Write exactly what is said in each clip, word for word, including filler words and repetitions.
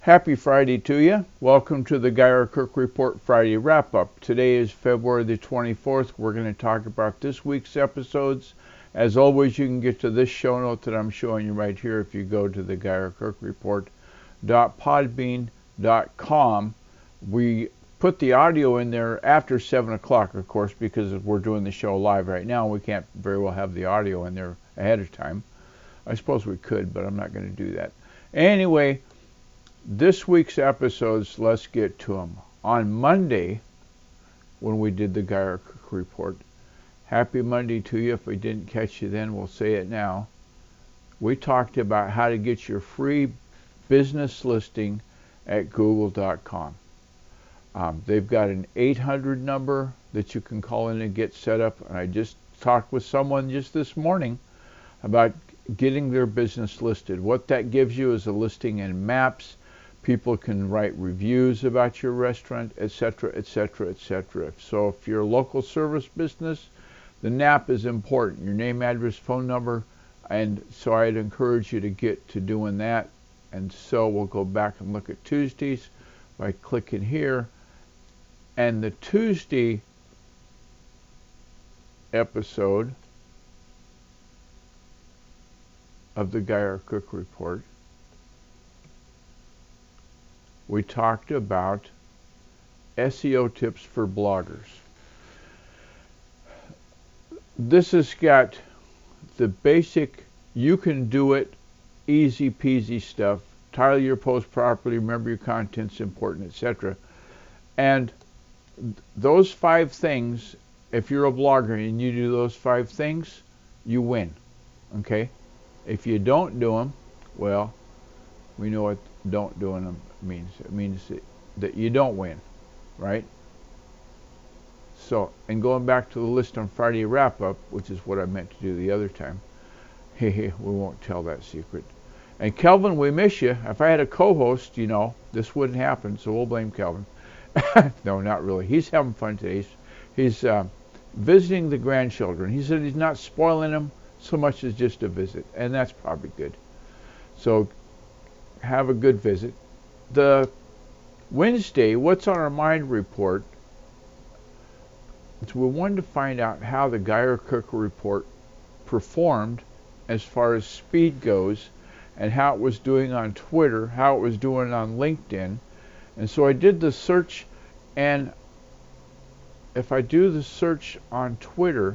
Happy Friday to you. Welcome to the Guy R. Cook Report Friday Wrap-Up. Today is February the twenty-fourth. We're going to talk about this week's episodes. As always, you can get to this show note that I'm showing you right here if you go to the Guy R. Cook Report dot podbean dot com. We put the audio in there after seven o'clock, of course, because we're doing the show live right now. We can't very well have the audio in there ahead of time. I suppose we could, but I'm not going to do that. Anyway, this week's episodes, let's get to them. On Monday, when we did the Guy R. Cook Report, happy Monday to you. If we didn't catch you then, we'll say it now. We talked about how to get your free business listing at google dot com. Um, they've got an eight hundred number that you can call in and get set up. And I just talked with someone just this morning about getting their business listed. What that gives you is a listing in maps. People can write reviews about your restaurant, et cetera, et cetera, et cetera. So if you're a local service business, the N A P is important, your name, address, phone number, and so I'd encourage you to get to doing that. And so we'll go back and look at Tuesdays by clicking here. And the Tuesday episode of the Guy R. Cook Report, we talked about S E O tips for bloggers. This has got the basic, you can do it, easy peasy stuff. Title your post properly, remember your content's important, et cetera. And th- those five things, if you're a blogger and you do those five things, you win. Okay? If you don't do them, well, we know what don't doing them means. It means that, that you don't win, right? So, and going back to the list on Friday wrap-up, which is what I meant to do the other time, hey, we won't tell that secret. And Kelvin, we miss you. If I had a co-host, you know, this wouldn't happen, so we'll blame Kelvin. No, not really. He's having fun today. He's, he's uh, visiting the grandchildren. He said he's not spoiling them so much as just a visit, and that's probably good. So, have a good visit. The Wednesday, What's on Our Mind report, we wanted to find out how the Guy R. Cook Report performed as far as speed goes, and how it was doing on Twitter, how it was doing on LinkedIn. And so I did the search, and if I do the search on Twitter,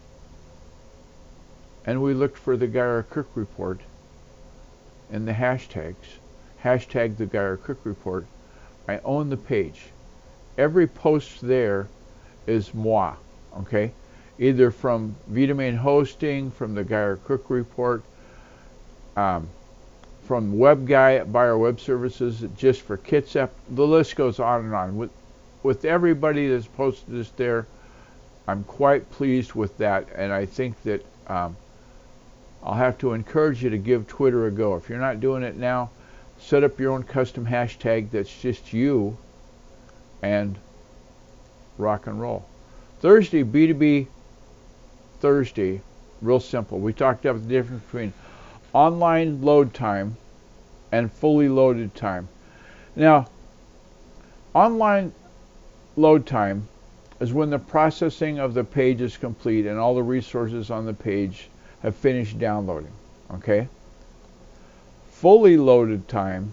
and we looked for the Guy R. Cook Report in the hashtags, hashtag the Guy R. Cook Report, I own the page. Every post there is moi, okay? Either from Vitamin Hosting, from the Guy R. Cook Report, um, from Web Guy at Buyer Web Services, just for Kitsap. The list goes on and on. With, with everybody that's posted this there, I'm quite pleased with that, and I think that um, I'll have to encourage you to give Twitter a go. If you're not doing it now, set up your own custom hashtag that's just you, and rock and roll. Thursday, B two B Thursday, real simple. We talked about the difference between online load time and fully loaded time. Now, online load time is when the processing of the page is complete and all the resources on the page have finished downloading, okay? Fully loaded time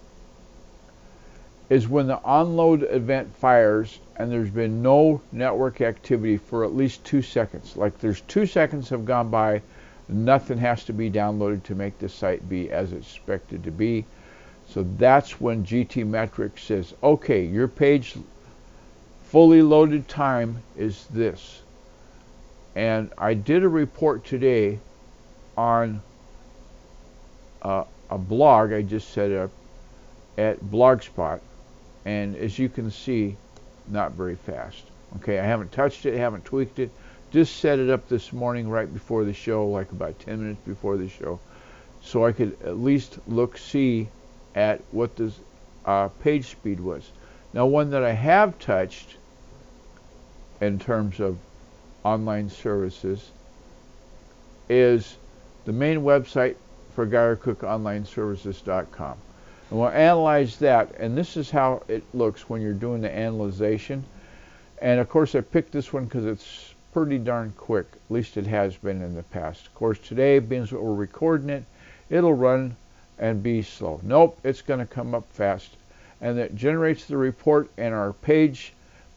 is when the onload event fires and there's been no network activity for at least two seconds. Like there's two seconds have gone by, nothing has to be downloaded to make the site be as expected to be. So that's when G T Metrix says, okay, your page fully loaded time is this. And I did a report today on uh, a blog I just set up at Blogspot, and as you can see, not very fast. Okay, I haven't touched it, haven't tweaked it, just set it up this morning right before the show, like about ten minutes before the show, so I could at least look, see at what the uh, page speed was. Now, one that I have touched in terms of online services is the main website for Guy R Cook Online Services dot com. And we'll analyze that, and this is how it looks when you're doing the analyzation. And of course I picked this one because it's pretty darn quick. At least it has been in the past. Of course today, being that we're recording it, it'll run and be slow. Nope, it's going to come up fast. And it generates the report, and our page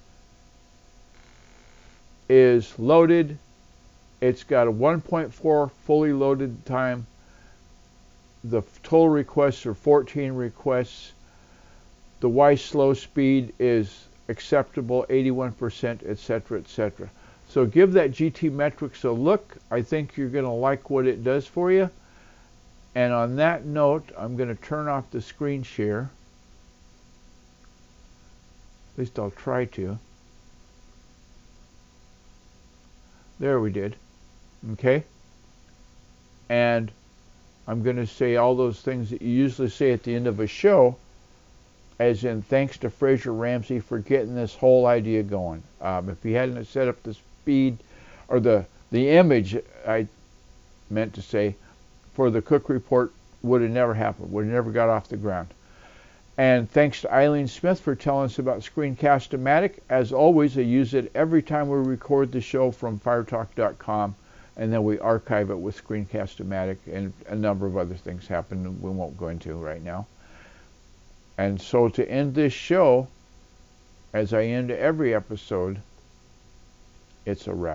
is loaded. It's got a one point four fully loaded time. The total requests are fourteen requests. The Y slow speed is acceptable, eighty-one percent, et cetera, et cetera. So give that G T Metrix a look. I think you're going to like what it does for you. And on that note, I'm going to turn off the screen share. At least I'll try to. There we did. Okay? And I'm going to say all those things that you usually say at the end of a show, as in thanks to Fraser Ramsey for getting this whole idea going. Um, if he hadn't set up the speed, or the, the image, I meant to say, for the Cook Report, would have never happened, would have never got off the ground. And thanks to Eileen Smith for telling us about Screencast-O-Matic. As always, I use it every time we record the show from fire talk dot com, and then we archive it with Screencast-O-Matic, and a number of other things happen that we won't go into right now. And so to end this show, as I end every episode, it's a wrap.